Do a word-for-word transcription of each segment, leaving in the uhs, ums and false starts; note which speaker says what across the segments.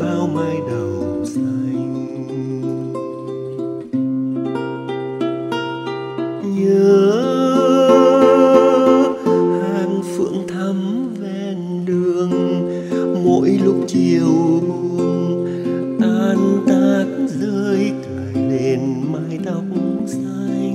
Speaker 1: bao mai đầu xanh. Nhớ hàng phượng thắm ven đường, mỗi lúc chiều buông tan tác rơi cài lên mái tóc xanh.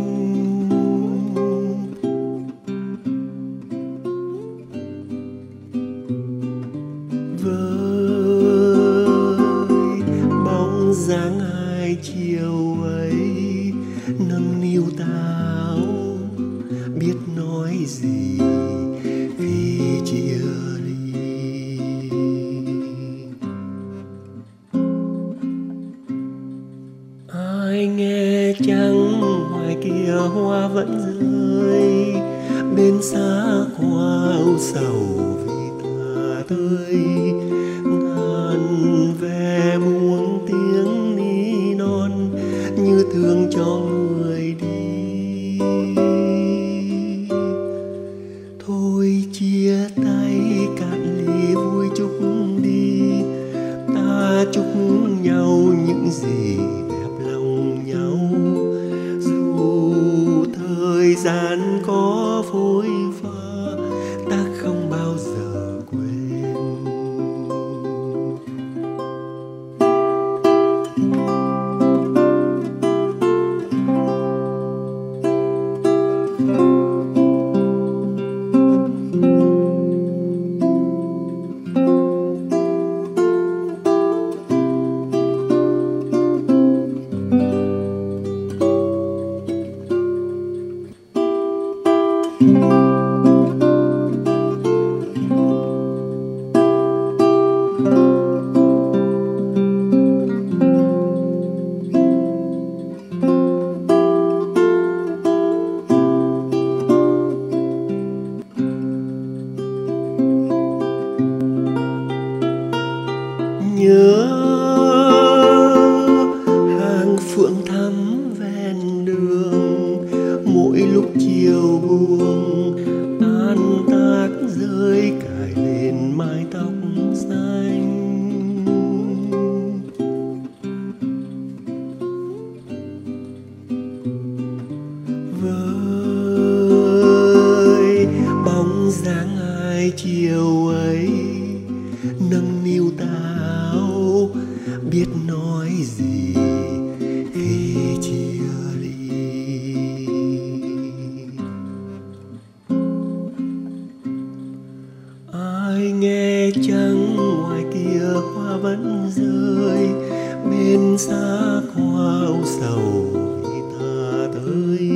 Speaker 1: Với bóng dáng ai chiều ấy nâng niu táo, biết nói gì khi chia ly. Ai nghe chăng ngoài kia hoa vẫn rơi, bên xa hoa âu sầu vì ta tươi. Ngàn ve muôn tiếng ní non như thương cho người đi. Thôi chia tay cạn ly vui chúc đi, ta chúc nhau những gì đẹp lòng nhau. Dù thời gian có phôi pha, ta không bao giờ quên. Nhớ hàng phượng thắm ven đường, mỗi lúc chiều buông tan tác rơi cài lên mái tóc xanh. Với bóng dáng ai chiều ấy nâng niu táo, biết nói gì khi chia ly. Ai nghe chăng ngoài kia hoa vẫn rơi, bên xa hoa âu sầu vì ta tới.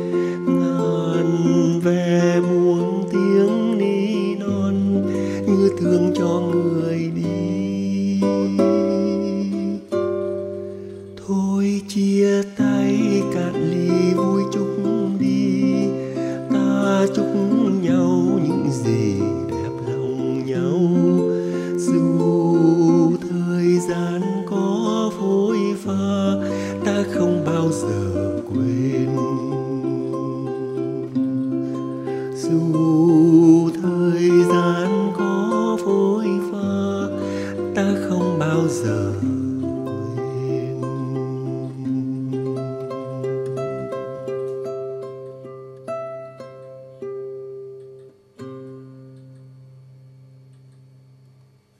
Speaker 1: Ngàn ve muôn tiếng ní non như thương cho người đi. Thôi chia tay cạn ly vui chúc đi, ta chúc nhau những gì đẹp lòng nhau. Dù thời gian có phôi pha, ta không bao giờ quên. Dù thời gian có phôi pha, ta không bao giờ